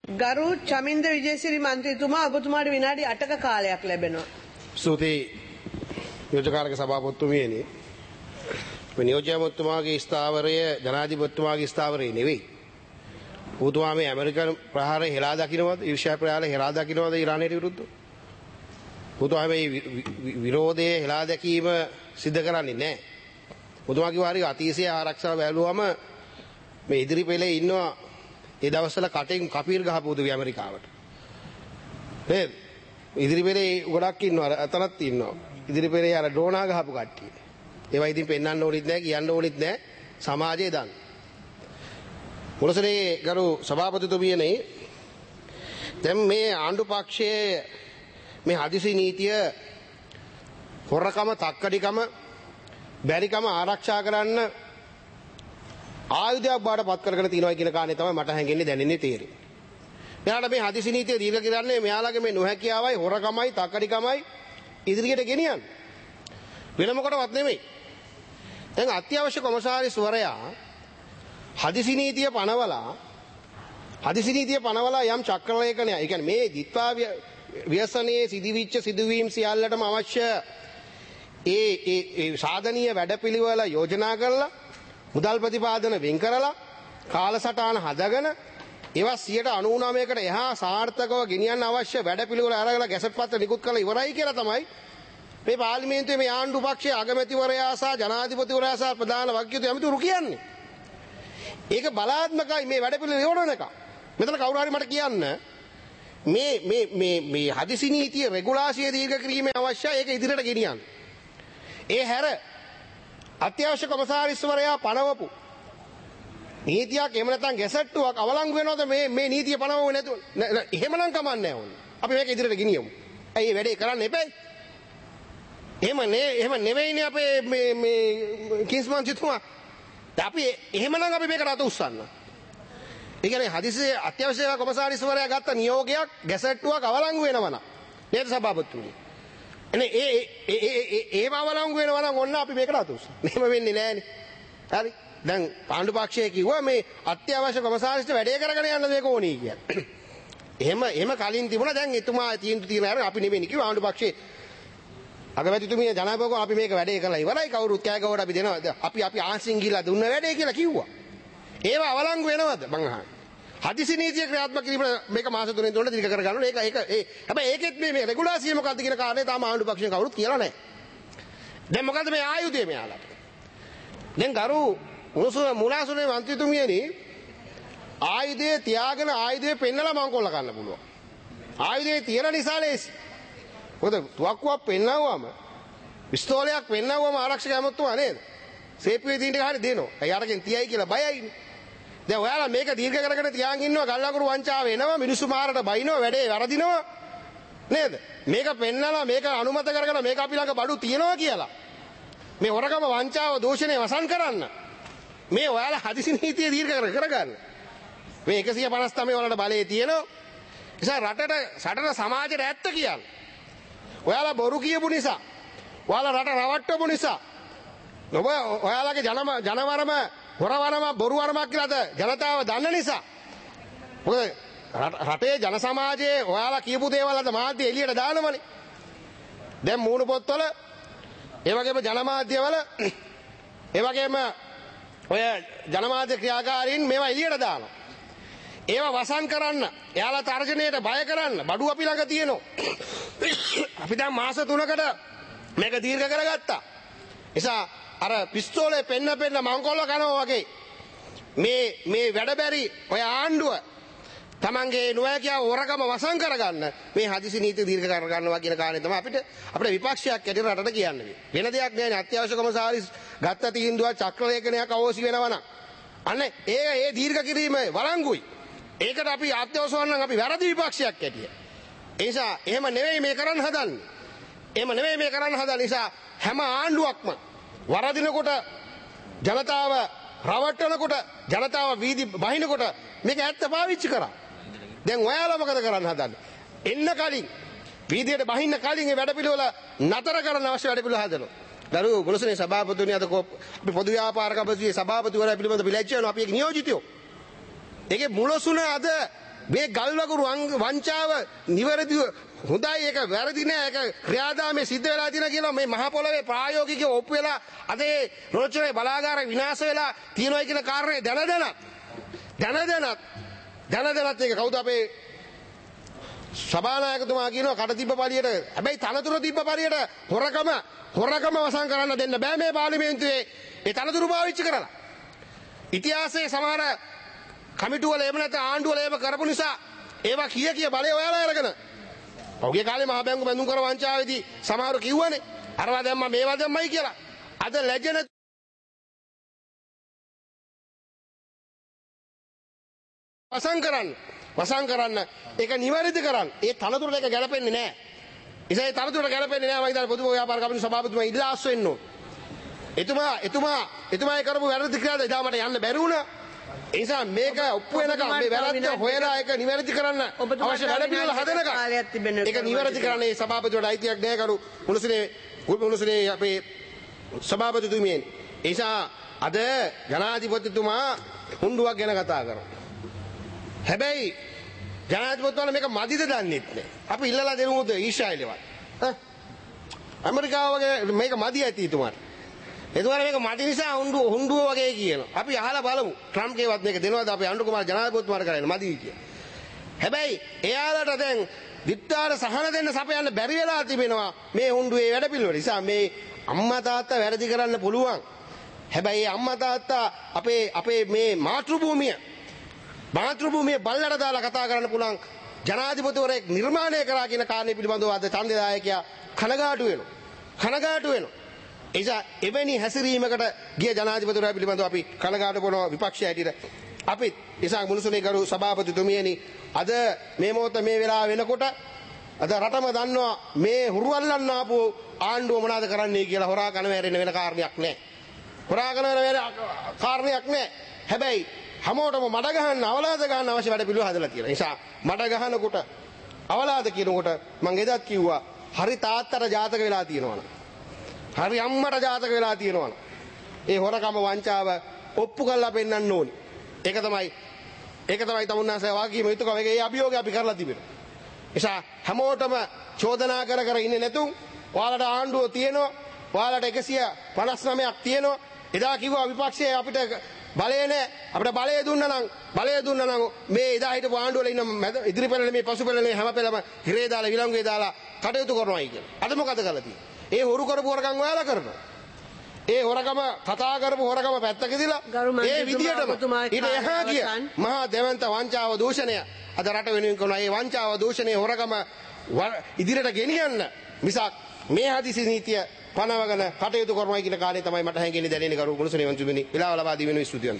ගරු චමින්ද විජේසිරි මන්ත්‍රීතුමා ඔබතුමාට විනාඩි 8ක කාලයක් ලැබෙනවා. ස්තුතියි නියෝජකාරක සභාපතිතුමියනි. මේ නියෝජ්‍යමතුමාගේ ස්ථාවරය ජනාධිපතිතුමාගේ ස්ථාවරය නෙවෙයි. ඔබතුමා මේ ඇමරිකන් ප්‍රහාරය හෙලා දකින්නවද? ඊර්ෂ්‍යා ප්‍රහාරය හෙලා දකින්නවද ඉරානයට විරුද්ධව? ඔබතුමා මේ විරෝධය හෙලා දැකීම සිද්ධ කරන්නේ නැහැ. ඔබතුමා කිව්වා හරි අතීතයේ ආරක්ෂාව වැළුවම මේ ඉදිරි පෙළේ ඉන්නවා ඒ දවස්වල කටෙන් කපීර් ගහපු උදවිය ඇමරිකාවට. නේද? ඉදිරි පෙළේ ගොඩක් ඉන්නවා අතනත් ඉන්නවා. ඉදිරි පෙළේ අර ඩ්‍රෝනා ගහපු කට්ටිය. ඒවා ඉතින් පෙන්වන්න ඕනෙත් නැහැ කියන්න ඕනෙත් නැහැ සමාජයේ දන්න. මුලසනේ ගරු සභාපතිතුමියනේ දැන් මේ ආණ්ඩු පක්ෂයේ මේ හදිසි නීතිය හොරකම තක්කඩිකම බැරිකම ආරක්ෂා කරන්න ආයුධයක් බාට පත් කරගෙන තියෙනවා කියන කාරණේ තමයි මට හැඟෙන්නේ දැනෙන්නේ තේරෙන්නේ. මෙයාලා මේ හදිසි නීතිය දීර්ඝ කරන්නේ මෙයාලගේ මේ නොහැකියාවයි හොරකමයි තක්කඩිකමයි ඉදිරියට ගෙනියන්න. වෙන මොකටවත් නෙමෙයි. දැන් අත්‍යවශ්‍ය කොමසාරිස්වරයා හදිසි නීතිය පනවලා යම් චක්‍රලේඛනයක්. ඒ කියන්නේ මේ දිත්වා ව්‍යසනයේ සිදුවිච්ච සිදුවීම් සියල්ලටම අවශ්‍ය ඒ සාධනීය වැඩපිළිවෙල යෝජනා කරලා මුදල් ප්‍රතිපාදන වෙන් කරලා කාලසටහන හදාගෙන ඒවා 99%කට එහා සාර්ථකව ගෙනියන්න අවශ්‍ය වැඩපිළිවෙල අරගෙන ගැසට් පත්‍ර නිකුත් කරලා ඉවරයි කියලා තමයි මේ පාර්ලිමේන්තුවේ මේ ආණ්ඩු පක්ෂයේ අගමැතිවරයා සහ ජනාධිපතිවරයා සහ ප්‍රධාන වක්කීතු ඇමතිවරු කියන්නේ. ඒක බලාත්මකයි මේ වැඩපිළිවෙල යොදවන එක. මෙතන කවුරු හරි මට කියන්න මේ හදිසි නීතිය රෙගුලාසිය දීර්ඝ කිරීමේ අවශ්‍යයි ඒක ඉදිරියට ගෙනියන්න. ඒ හැර අත්‍යවශ්‍ය කොමසාරිස්වරයා පනවපු නීතියක් එහෙම නැත්නම් ගැසට්ටුවක් අවලංගු වෙනවද මේ නීතිය පනවුවේ නැතුව? එහෙමනම් කමන්නේ ඕන. අපි මේක ඉදිරියට ගෙනියමු. ඇයි මේ වැඩේ කරන්න එපැයි? එහෙම නෙවෙයිනේ අපේ මේ කිස්මන්තිතුමා. අපි එහෙමනම් අපි මේකට අත උස්සන්න. ඒ කියන්නේ හදිසි අත්‍යවශ්‍ය කොමසාරිස්වරයා ගත්ත නියෝගයක් ගැසට්ටුවක් අවලංගු වෙනවා නේද සභාපතිතුමනි? එනේ ඒව අවලංගු වෙනවා නම් ඔන්න අපි මේකට අත උස්සන්න. එහෙම වෙන්නේ නැහනේ. හරි. දැන් ආණ්ඩු පක්ෂය කිව්වා මේ අත්‍යවශ්‍ය කොමසාරිස්ට වැඩේ කරගෙන යන්න මේක ඕනී කියලා. එහෙම කලින් තිබුණා දැන් එතුමා තීන්දුව තියන අර අපි නෙමෙයි කිව්වා ආණ්ඩු පක්ෂයේ අගමැතිතුමිය ජනාධිපතිව අපි මේක වැඩේ කරලා ඉවරයි කවුරුත් කෑගවට අපි දෙනවා අපි ආන්සින් ගිහිල්ලා දුන්න වැඩේ කියලා කිව්වා. ඒව අවලංගු වෙනවද මං අහන්නේ? හදිසි නීතිය ක්‍රියාත්මක කිරීම මේක මාස 3 තුනට දීර්ඝ කර ගන්න ඕනේ. හැබැයි ඒකෙත් මේ රෙගුලාසිය මොකක්ද කියන කාරණේ තාම ආණ්ඩු පක්ෂයෙන් කවුරුත් කියලා නැහැ. දැන් මොකද්ද මේ ආයුධය මෙයාලට? දැන් ගරු මුලාසුනේ මන්ත්‍රීතුමියනි ආයුධය තියාගෙන ආයුධය පෙන්නලා මංකොල්ල ගන්න පුළුවන්. ආයුධය තියෙන නිසා ලේසි. මොකද තුවක්කුවක් පෙන්නවම පිස්තෝලයක් පෙන්නවම ආරක්ෂක ඇමතුමා නේද? සේපුවේ දින්න එක හරි දෙනවා. අය අරගෙන තියයි කියලා බයයිනේ. දැන් ඔයාලා මේක දීර්ඝ කරගෙන තියාගෙන ඉන්නවා ගල්ලකුරු වංචාව එනවා මිනිස්සු මාරට බයිනවා වැඩේ වරදිනවා නේද? මේක පෙන්නලා මේක අනුමත කරගෙන මේක අපි ළඟ බඩු තියනවා කියලා. මේ හොරකම වංචාව දෝෂණය වසන් කරන්න. මේ ඔයාලා හදිසි නීතිය දීර්ඝ කරගන්න. මේ 159 වලට බලය තියෙනවා. නිසා රටට සමාජයට ඇත්ත කියන්න. ඔයාලා බොරු කියපු නිසා ඔයාලා රට රවට්ටපු නිසා ඔයාලගේ ජනවරම හොරවරම බොරුවරමක් කියලාද ජනතාව දන්න නිසා මොකද රටේ ජන සමාජයේ ඔයාලා කියපු දේවල් අද මාධ්‍ය එළියට දානවනේ. දැන් මූණු පොත්වල ඒ වගේම ජනමාධ්‍යවල ඒ වගේම ඔය ජනමාධ්‍ය ක්‍රියාකාරීන් මේවා එළියට දානවා. ඒවා වසන් කරන්න එයාලා තර්ජනයට බය කරන්න බඩු අපි ළඟ තියෙනවා. අපි දැන් මාස 3කට මේක දීර්ඝ කරගත්තා. නිසා අර පිස්තෝලේ පෙන්න මංකොල්ල කනවා වගේ මේ වැඩබැරි ඔය ආණ්ඩුව තමන්ගේ නොයකියා හොරකම වසන් කරගන්න මේ හදිසි නීති දීර්ඝ කරගන්නවා කියන කාරණේ තමයි අපිට විපක්ෂයක් ඇටියට රටට කියන්නේ. වෙන දෙයක් නෑනේ අත්‍යවශ්‍ය කොමසාරිස් ගත්ත තීන්දුවක් චක්‍රලේඛනයක් අවශ්‍ය වෙනවා නම් අන්න ඒ දීර්ඝ කිරීම වළංගුයි. ඒකට අපි අත්‍යවශ්‍ය වුණනම් අපි වැරදි විපක්ෂයක් ඇටිය. ඒ නිසා එහෙම නෙවෙයි මේ කරන්න හදන්නේ. නිසා හැම ආණ්ඩුවක්ම වරදිනකොට ජනතාව රවට්ටනකොට ජනතාව වීදි බහිනකොට මේක ඇත්ත පාවිච්චි කරා. දැන් ඔයාලා මොකද කරන්න හදන්නේ? එන්න කලින් වීදියට බහින්න කලින් මේ වැඩපිළිවෙල නතර කරන්න අවශ්‍ය වැඩපිළිවෙල හදනවා. දරු ගොලසනේ සභාපතිතුමිය අද අපි පොදු ව්‍යාපාර කමිටුවේ සභාපතිවරයා පිළිබඳ පිළිච්ච වෙනවා අපි ඒක නියෝජිතයෝ. ඒකේ මුලසුන අද මේ ගල්වගුරු වංචාව නිවැරදිව හොඳයි ඒක වැරදි නෑ ඒක ක්‍රියාදාමයේ සිද්ධ වෙලා තියෙන කියලා මේ මහ පොළවේ ප්‍රායෝගිකව ඔප්පු වෙලා අද ඒ රෝචරේ බලාගාරය විනාශ වෙලා තියෙනවා කියන කාරණේ දැනදැනත් ඒක කවුද අපේ සභානායකතුමා කියනවා කට තිබ්බ පළියට හැබැයි තනතුර තිබ්බ පළියට හොරකම වසන් කරන්න දෙන්න බෑ මේ පාර්ලිමේන්තුවේ ඒ තනතුරු පාවිච්චි කරලා ඉතිහාසයේ සමහර කමිටුවල එහෙම නැත්නම් ආණ්ඩුවල එහෙම කරපු නිසා ඒවා කිය බලය ඔයාලා අරගෙන ඔහුගේ කාලේ මහ බැංකු බැඳුම් කර වංචාවේදී සමහරව කිව්වනේ අරවා දැම්මා මේවා දැම්මයි කියලා අද ලැජන වසන් කරන්න ඒක නිවැරදි කරන්න ඒ තනතුරට ඒක ගැලපෙන්නේ නැහැ. ඉතින් ඒ තනතුරට ගැලපෙන්නේ නැහැ මම හිතන්නේ පොදු ව්‍යාපාර කමිටු සභාපතිතුමා ඉල්ලාස් වෙන්න ඕන. එතුමා කරපු වැරදි ක්‍රියාවද එදා මට යන්න බැරි වුණා. ඒ නිසා මේක ඔප්පු වෙනකම් මේ වැරද්ද හොයලා ඒක නිවැරදි කරන්න අවශ්‍ය වැඩ පිළිවෙල හදනකම් ඒක නිවැරදි කරන්න ඒ සභාපතිවරට අයිතියක් නැහැ කරු මුණුසුනේ අපේ සභාපතිතුමියන්. ඒ නිසා අද ජනාධිපතිතුමා හුණ්ඩුවක් ගැන කතා කරනවා. හැබැයි ජනාධිපතිතුමාලා මේක මදිද දන්නේ නැහැ. අපි ඉල්ලලා දෙමුද ඊශ්‍රායලෙවත්. ඇමරිකාව වගේ මේක මදි ඇති ඊතුමාට. එතුමාලා මේක මදි නිසා හුණ්ඩුව වගේ කියනවා. අපි අහලා බලමු. ට්‍රම්ප්කේවත් මේක දෙනවද අපි අනුර කුමාර ජනාධිපතිතුමාට කරන්නේ මදි කියලා. හැබැයි එයාලට දැන් දිත්තාට සහන දෙන්න සපයන්න බැරි වෙලා තිබෙනවා මේ හුණ්ඩුවේ වැඩ පිළිවෙල. නිසා මේ අම්මා තාත්තා වැරදි කරන්න පුළුවන්. හැබැයි අම්මා තාත්තා අපේ මේ මාතෘභූමිය බල්ලට දාලා කතා කරන්න පුළුවන් ජනාධිපතිවරයෙක් නිර්මාණය කරා කියන කාරණේ පිළිබඳව අද ඡන්දදායකයා කනගාටු වෙනවා. ඒ නිසා එවැනි හැසිරීමකට ගිය ජනාධිපතිවරයා පිළිබඳව අපි කනගාටු කරනවා විපක්ෂය හැටියට. අපි ඉතින් මුණුසුනේ ගරු සභාපතිතුමියනි අද මේ මොහොත මේ වෙලාව වෙනකොට අද රටම දන්නවා මේ හුරුවල්ලන්න ආපු ආණ්ඩුව මොනවද කරන්නේ කියලා හොරා කන වැරෙන වෙන කාරණයක් නැහැ. හැබැයි හැමෝටම මඩ ගහන්න අවලාද ගන්න අවශ්‍ය වැඩ පිළිවෙල හදලා තියෙනවා. ඒ නිසා මඩ ගහනකොට අවලාද කියනකොට මම එදත් කිව්වා හරි තාත්තට ජාතක වෙලා තියෙනවනේ. හරි අම්මට ජාතක වෙලා තියෙනවනේ. ඒ හොරකම වංචාව ඔප්පු කරලා පෙන්නන්න ඕනි. ඒක තමයි තමුන්නාසේ වාග්යම යුතුයකම. ඒ අභියෝගය අපි කරලා තිබෙනවා. ඒ නිසා හැමෝටම චෝදනා කර ඉන්නේ නැතුම් ඔයාලට ආණ්ඩුව තියෙනවා. ඔයාලට 159ක් තියෙනවා. එදා කිව්වා විපක්ෂයේ අපිට බලය නැහැ. අපිට බලය දුන්නා නම් මේ එදා හිටපු ආණ්ඩුවල ඉන්න ඉදිරි පෙළේ මේ පසු පෙළේ හැම පෙළම හිරේ දාලා විලංගුවේ දාලා කටයුතු කරනවායි කියලා. අද මොකද කරලා තියෙන්නේ? ඒ හොරු කරපු හොරකම් ඔයාලා කරනවා. ඒ හොරකම කතා කරපු හොරකම පැත්තක දාලා ඒ විදියටම ඊට එහා ගිය මහා දෙවන්ත වංචාව දූෂණය අද රට වෙනුවෙන් කරන ඒ වංචාව දූෂණය හොරකම ඉදිරියට ගෙනියන්න මිසක් මේ හදිසි නීතිය පනවගෙන කටයුතු කරනවා කියන කාරණේ තමයි මට හැංගෙන්නේ දැනෙන්නේ කරු මුණුසුනේ වංචුමිනි. විලාව ලබා දී වෙනුවෙන් ස්තුතිවන්ත